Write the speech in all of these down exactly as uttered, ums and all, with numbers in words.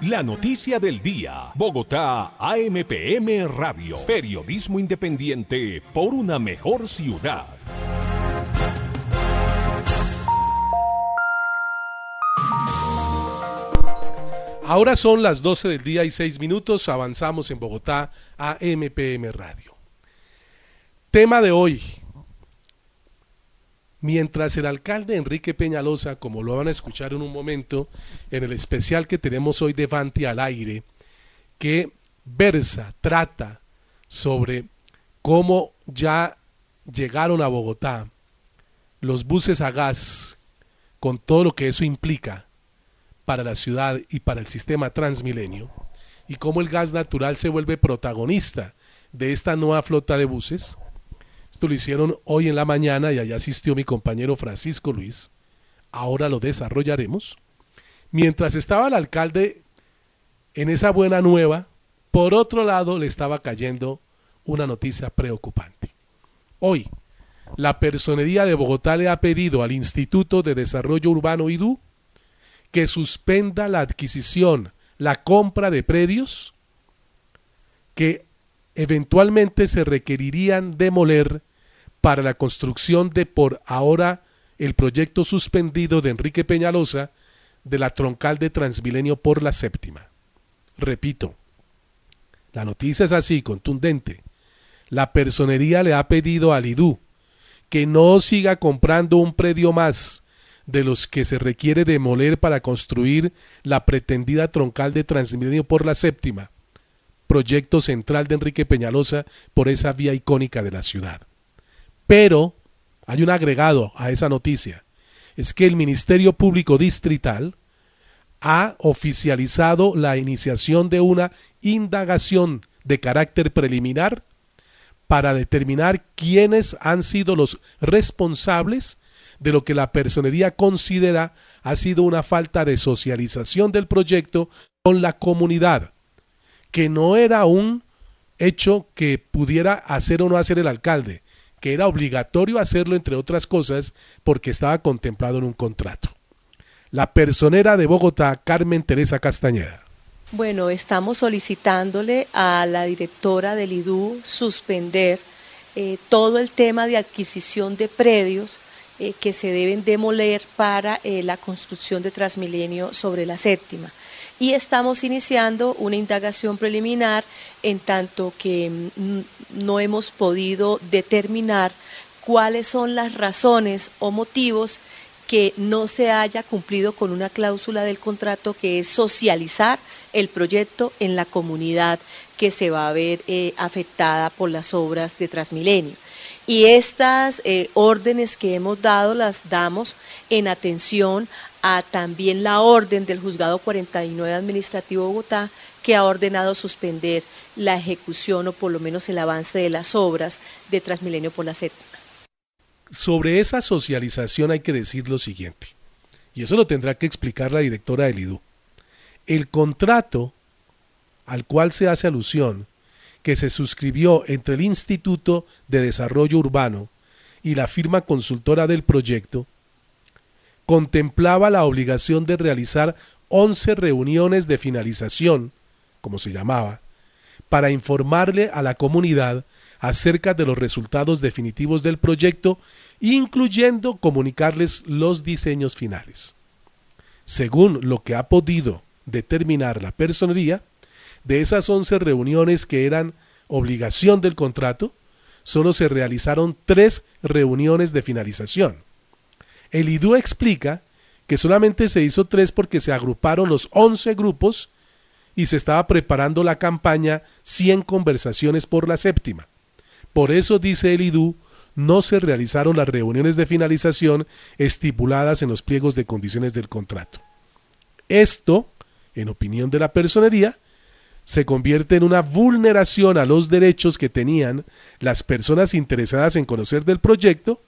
La noticia del día. Bogotá, A M P M Radio. Periodismo independiente por una mejor ciudad. Ahora son las doce del día y seis minutos. Avanzamos en Bogotá, A M P M Radio. Tema de hoy. Mientras el alcalde Enrique Peñalosa, como lo van a escuchar en un momento, en el especial que tenemos hoy de Vanti al aire, que versa, trata sobre cómo ya llegaron a Bogotá los buses a gas, con todo lo que eso implica para la ciudad y para el sistema Transmilenio, y cómo el gas natural se vuelve protagonista de esta nueva flota de buses. Esto lo hicieron hoy en la mañana y allá asistió mi compañero Francisco Luis. Ahora lo desarrollaremos. Mientras estaba el alcalde en esa buena nueva, por otro lado le estaba cayendo una noticia preocupante. Hoy, la Personería de Bogotá le ha pedido al Instituto de Desarrollo Urbano I D U que suspenda la adquisición, la compra de predios que eventualmente se requerirían demoler para la construcción de por ahora el proyecto suspendido de Enrique Peñalosa de la troncal de Transmilenio por la séptima. Repito, la noticia es así, contundente. La Personería le ha pedido al I D U que no siga comprando un predio más de los que se requiere demoler para construir la pretendida troncal de Transmilenio por la séptima, proyecto central de Enrique Peñalosa por esa vía icónica de la ciudad. Pero hay un agregado a esa noticia, es que el Ministerio Público Distrital ha oficializado la iniciación de una indagación de carácter preliminar para determinar quiénes han sido los responsables de lo que la Personería considera ha sido una falta de socialización del proyecto con la comunidad, que no era un hecho que pudiera hacer o no hacer el alcalde, que era obligatorio hacerlo, entre otras cosas, porque estaba contemplado en un contrato. La personera de Bogotá, Carmen Teresa Castañeda. Bueno, estamos solicitándole a la directora del I D U suspender eh, todo el tema de adquisición de predios eh, que se deben demoler para eh, la construcción de Transmilenio sobre la séptima. Y estamos iniciando una indagación preliminar en tanto que no hemos podido determinar cuáles son las razones o motivos que no se haya cumplido con una cláusula del contrato que es socializar el proyecto en la comunidad que se va a ver eh, afectada por las obras de Transmilenio. Y estas eh, órdenes que hemos dado las damos en atención a también la orden del Juzgado cuarenta y nueve Administrativo de Bogotá, que ha ordenado suspender la ejecución o por lo menos el avance de las obras de Transmilenio por la séptima. Sobre esa socialización hay que decir lo siguiente, y eso lo tendrá que explicar la directora del I D U. El contrato al cual se hace alusión, que se suscribió entre el Instituto de Desarrollo Urbano y la firma consultora del proyecto, contemplaba la obligación de realizar once reuniones de finalización, como se llamaba, para informarle a la comunidad acerca de los resultados definitivos del proyecto, incluyendo comunicarles los diseños finales. Según lo que ha podido determinar la Personería, de esas once reuniones que eran obligación del contrato, solo se realizaron tres reuniones de finalización. El I D U explica que solamente se hizo tres porque se agruparon los once grupos y se estaba preparando la campaña cien conversaciones por la séptima. Por eso, dice el I D U, no se realizaron las reuniones de finalización estipuladas en los pliegos de condiciones del contrato. Esto, en opinión de la Personería, se convierte en una vulneración a los derechos que tenían las personas interesadas en conocer del proyecto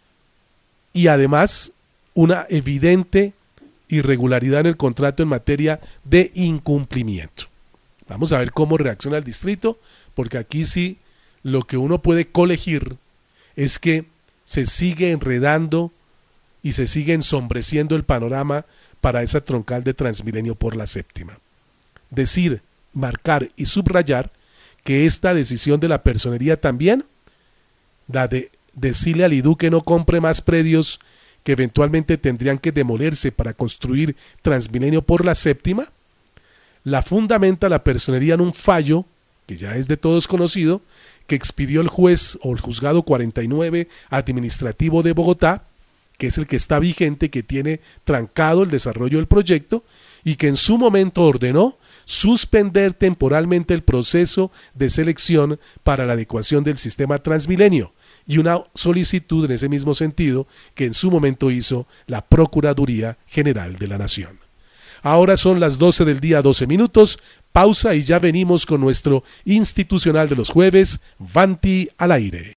y además una evidente irregularidad en el contrato en materia de incumplimiento. Vamos a ver cómo reacciona el distrito, porque aquí sí lo que uno puede colegir es que se sigue enredando y se sigue ensombreciendo el panorama para esa troncal de Transmilenio por la séptima. decir, marcar y subrayar que esta decisión de la personería también, la de decirle al I D U que no compre más predios que eventualmente tendrían que demolerse para construir Transmilenio por la séptima, la fundamenta la personería en un fallo, que ya es de todos conocido, que expidió el juez o el juzgado cuarenta y nueve administrativo de Bogotá, que es el que está vigente, que tiene trancado el desarrollo del proyecto, y que en su momento ordenó suspender temporalmente el proceso de selección para la adecuación del sistema Transmilenio, y una solicitud en ese mismo sentido que en su momento hizo la Procuraduría General de la Nación. Ahora son las doce del día, doce minutos, pausa y ya venimos con nuestro institucional de los jueves, Vanti al aire.